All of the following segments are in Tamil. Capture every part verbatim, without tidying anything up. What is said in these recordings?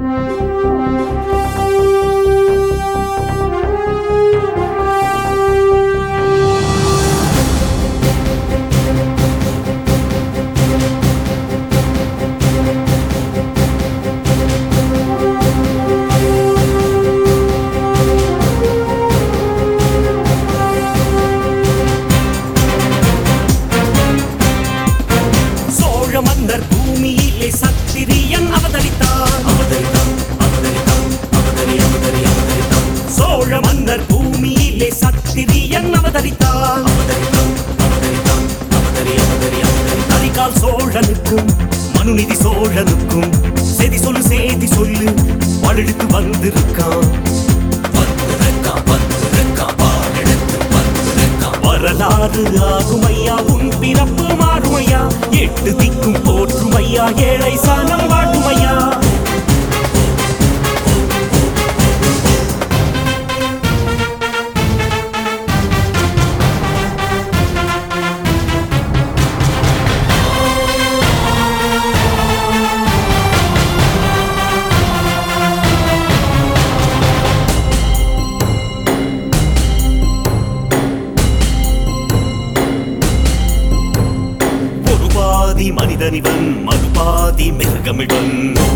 மன்னர் பூமியிலே சத்திரியன் அவதரித்தான் அவதரித்தான் அவதரித்தான் அவதரி அவதரி அவதரித்தான் சோழ மன்னர் பூமியிலே சத்திரியன் அவதரித்தான் அவதரித்தான் அவதரித்தான் அவதரி அவதரி அவதரி கரிகால் சோழனுக்கும் மனுநீதி சோழனுக்கும் செய்தி சொல்லு செய்தி சொல்லு வாழெடுத்து வந்திருக்கான் வரலாறு ஆகுமையா உன் பிறப்பு மாறுமையா எட்டு திக்கும் போற்றுமையா ஏழை சாணம் வாட்டுமையா மனிதனிவன் மறுபாதி மிருகமிவன்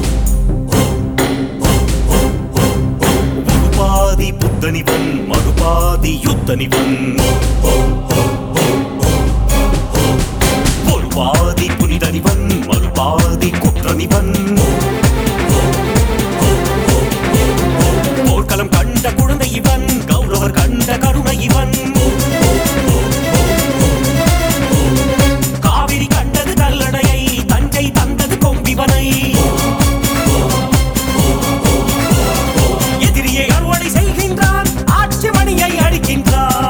ஒருபாதி புத்தனிவன் மறுபாதி யுத்தனிவன் ஒருபாதி புனிதனிவன் மறுபாதி குற்றனிவன் போர்க்களம் கண்ட குழந்தை இவன் கௌரவர் கண்ட கருணை இவன் எதிரியை அறுவடை செய்கின்றான் ஆட்சி மணியை அடிக்கின்றான்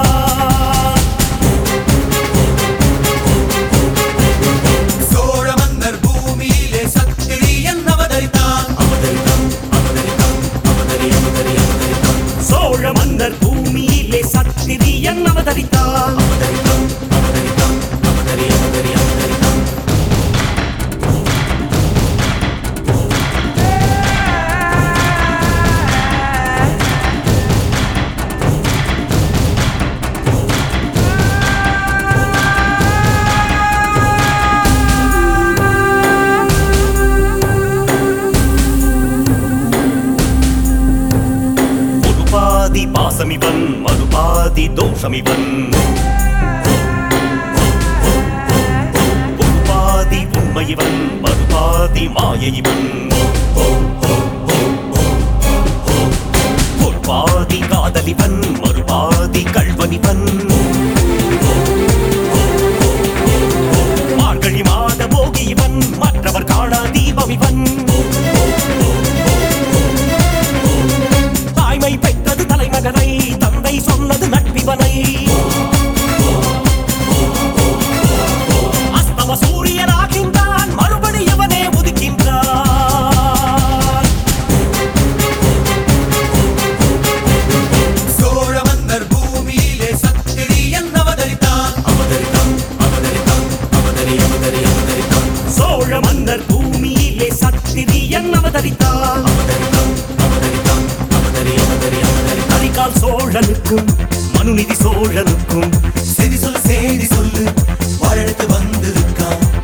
சோழ மன்னர் பூமியிலே சத்திரியன் அவதரித்தான் அவதரித்தான் அவதரித்தான் அவதரி அவதரி அவதரித்தான் சோழ மன்னர் பூமியிலே சத்திரியன் அவதரித்தான் அவதரித்தான் அவதரித்தான் அவதரி அவதரி அவதரித்தான் பாசமிவன் மறுபாதி தோஷமிவன் ஒருபாதி உண்மையிவன் மறுபாதி மாயைவன் ஒருபாதி காதலிவன் மறுபாதி கள்வனிவன் மார்கழி மாத போகியவன் மற்றவர் காணா தீபமிவன் தாய்மை பெற்றது தலைமகனை தந்தை சொன்னது நட்பிவனை அஸ்தம சூரியனாகின்றான் மறுபடி எவனே உதிக்கின்றான் சோழ மன்னர் பூமியிலே சத்திரியன் அவதரித்தான் அவதரித்தான் அவதரித்தான் அவதரி அவதரி அவதரித்தான் சோழ மன்னர் பூமியிலே சத்திரியன் அவதரித்தான் அவதரித்தான் அவதரித்தான் அவதரி அவதரி அவதரி கரிகால் சோழனுக்கும் மனுநீதி சோழனுக்கும் செய்தி சொல்லு செய்தி சொல்லு வாழெடுத்து வந்திருக்கான்